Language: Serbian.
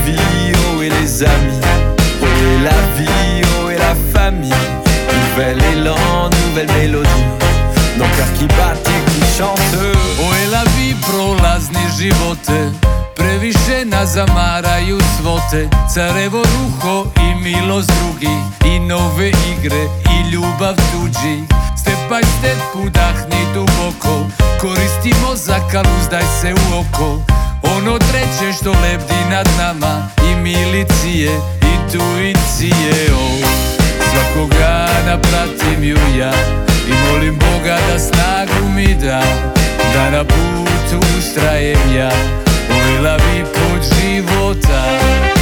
vie, oh et les amis, oh et la vie, oh et la famille. Nouvel élan, nouvelle mélodie, nos cœurs qui battent et qui chantent. Oh et la vie, prolazni živote, previše nas zamaraju svote. Carevo ruho i milost drugi, i nove igre i ljubav tuđi. Step by step udahni duboko, koristi mozak, al uzdaj se u oko. Ono treće što lebdi nad nama, i milicije i tuicije. Svakog dana pratim ju ja i molim Boga da snagu mi da, da na putu ustrajem ja. Oj la vi pod života.